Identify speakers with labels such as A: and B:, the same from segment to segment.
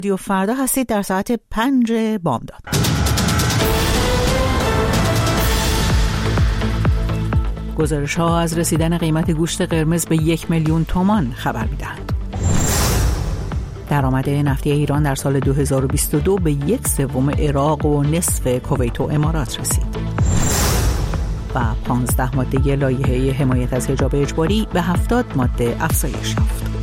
A: رادیو فردا هستید در ساعت 5 بامداد. گزارش‌ها از رسیدن قیمت گوشت قرمز به 1 میلیون تومان خبر می‌دهند. درآمد نفتی ایران در سال 2022 به 1/3 عراق و نصف کویت و امارات رسید. و 15 ماده لایحه حمایت از حجاب اجباری به 70 ماده افزایش یافت.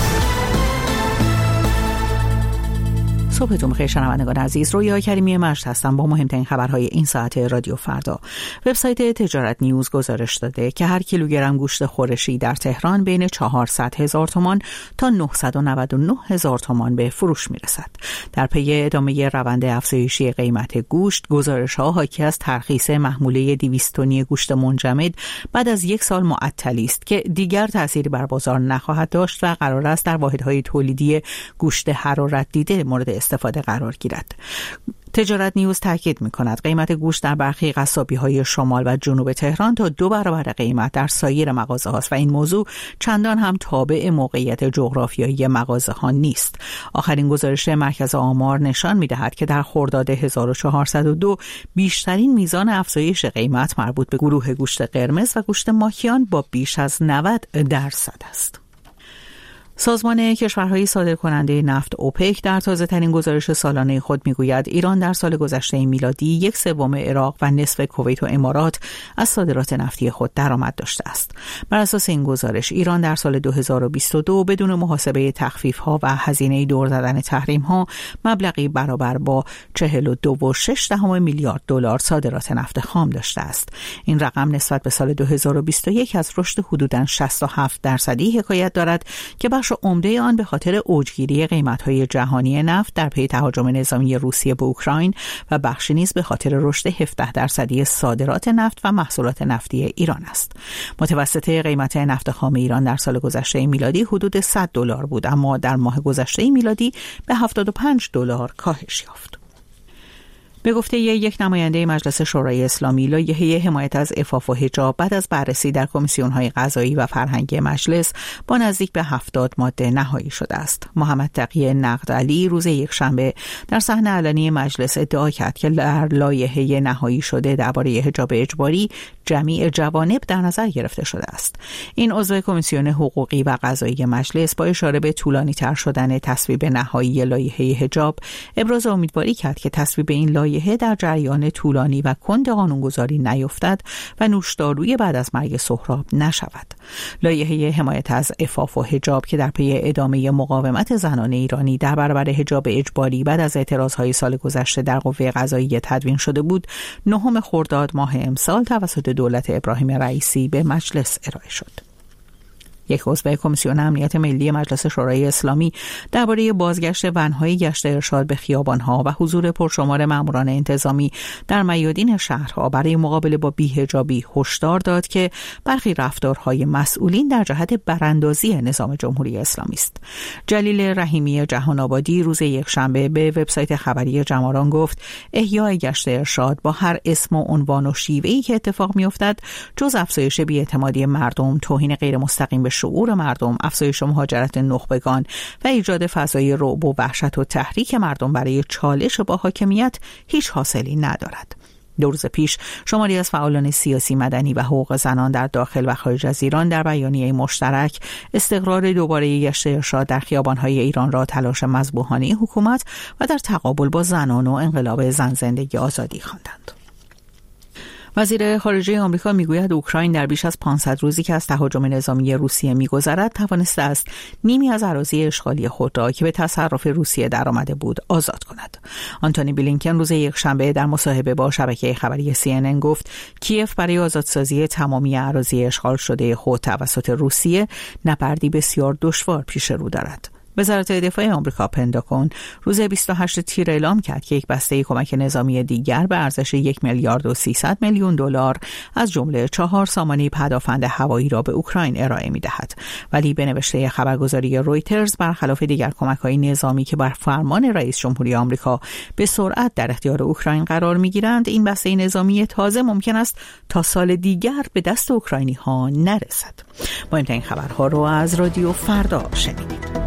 A: صبحتون بخیر شنوندگان عزیز، رویا کریمی مجد هستم با مهمترین خبرهای این ساعت رادیو فردا. وبسایت تجارت نیوز گزارش داده که هر کیلوگرم گوشت خورشی در تهران بین 400,000 تومان تا 999,000 تومان به فروش میرسد. در پی ادامه روند افزایشی قیمت گوشت، گزارش‌ها حاکی از ترخیص محموله 200 تنی گوشت منجمد بعد از 1 سال معطلی است که دیگر تأثیری بر بازار نخواهد داشت و قرار است در واحدهای تولیدی گوشت حرارت دیده مورد استفاده قرار گیرد. تجارت نیوز تاکید می‌کند قیمت گوشت در برخی قصابی‌های شمال و جنوب تهران تا 2 برابر قیمت در سایر مغازه‌هاست و این موضوع چندان هم تابع موقعیت جغرافیایی مغازه‌ها نیست. آخرین گزارش مرکز آمار نشان می‌دهد که در خرداد 1402 بیشترین میزان افزایش قیمت مربوط به گروه گوشت قرمز و گوشت ماهیان با بیش از 90% است. سازمان کشورهای صادرکننده نفت اوپک در تازه‌ترین گزارش سالانه خود میگوید ایران در سال گذشته میلادی 1/3 عراق و نصف کویت و امارات از صادرات نفتی خود درآمد داشته است. بر اساس این گزارش ایران در سال 2022 بدون محاسبه تخفیف‌ها و هزینه دور زدن تحریم‌ها مبلغی برابر با 42.6 میلیارد دلار صادرات نفت خام داشته است. این رقم نسبت به سال 2021 از رشد حدوداً 67% حکایت دارد که عمده آن به خاطر اوجگیری قیمت‌های جهانی نفت در پی تهاجم نظامی روسیه به اوکراین و بخشی نیز به خاطر رشد 17% صادرات نفت و محصولات نفتی ایران است. متوسط قیمت نفت خام ایران در سال گذشته میلادی حدود $100 بود، اما در ماه گذشته میلادی به $75 کاهش یافت. به گفته یک نماینده مجلس شورای اسلامی، لایحه حمایت از عفاف و حجاب بعد از بررسی در کمیسیون‌های قضایی و فرهنگی مجلس با نزدیک به 70 ماده نهایی شده است. محمد تقی نقدعلی روز یکشنبه در صحن علنی مجلس ادعا کرد که در لایحه نهایی شده درباره حجاب اجباری جمیع جوانب در نظر گرفته شده است. این عضو کمیسیون حقوقی و قضایی مجلس با اشاره به طولانی‌تر شدن تصویب نهایی لایحه حجاب ابراز امیدواری کرد که تصویب این لایحه در جریان طولانی و کند قانونگذاری نیفتد و نوشداروی بعد از مرگ سهراب نشود. لایحه حمایت از عفاف و حجاب که در پی ادامه مقاومت زنان ایرانی در برابر حجاب اجباری بعد از اعتراضهای سال گذشته در قوه قضاییه تدوین شده بود، 9 خرداد ماه امسال توسط دولت ابراهیم رئیسی به مجلس ارائه شد. یک عضو کمیسیون امنیت ملی مجلس شورای اسلامی درباره بازگشت ون‌های گشت ارشاد به خیابان‌ها و حضور پرشمار ماموران انتظامی در میادین شهرها برای مقابله با بی‌حجابی هشدار داد که برخی رفتارهای مسئولین در جهت براندازی نظام جمهوری اسلامی است. جلیل رحیمی جهان آبادی روز یکشنبه به وبسایت خبری جماران گفت احیای گشت ارشاد با هر اسم و عنوان و شیوه‌ای که اتفاق می‌افتد جز افزایش بی‌اعتمادی مردم، توهین غیر مستقیم به شعور مردم، افزایش مهاجرت نخبگان و ایجاد فضای رعب و وحشت و تحریک مردم برای چالش با حاکمیت هیچ حاصلی ندارد. 2 روز پیش شماری از فعالان سیاسی، مدنی و حقوق زنان در داخل و خارج از ایران در بیانیه مشترک استقرار دوباره گشت ارشاد در خیابان‌های ایران را تلاش مذبوحانه حکومت و در تقابل با زنان و انقلاب زن زندگی آزادی خواندند. وزیر خارجه آمریکا میگوید اوکراین در بیش از 500 روزی که از تهاجم نظامی روسیه میگذرد توانسته است نیمی از اراضی اشغالی خود را که به تصرف روسیه درآمده بود آزاد کند. آنتونی بلینکن روز یکشنبه در مصاحبه با شبکه خبری CNN گفت کیف برای آزادسازی تمامی اراضی اشغال شده خود توسط روسیه نبردی بسیار دشوار پیش رو دارد. وزارت دفاع آمریکا پنتاگون روز 28 تیر اعلام کرد که یک بسته کمک نظامی دیگر به ارزش 1,300,000,000 دلار از جمله 4 سامانه پدافند هوایی را به اوکراین ارائه می‌دهد. ولی به نوشته خبرگزاری رویترز برخلاف دیگر کمک‌های نظامی که بر فرمان رئیس جمهوری آمریکا به سرعت در اختیار اوکراین قرار می‌گیرند، این بسته نظامی تازه ممکن است تا سال دیگر به دست اوکراینی‌ها نرسد. ما این خبرها رو از رادیو فردا شنیدید.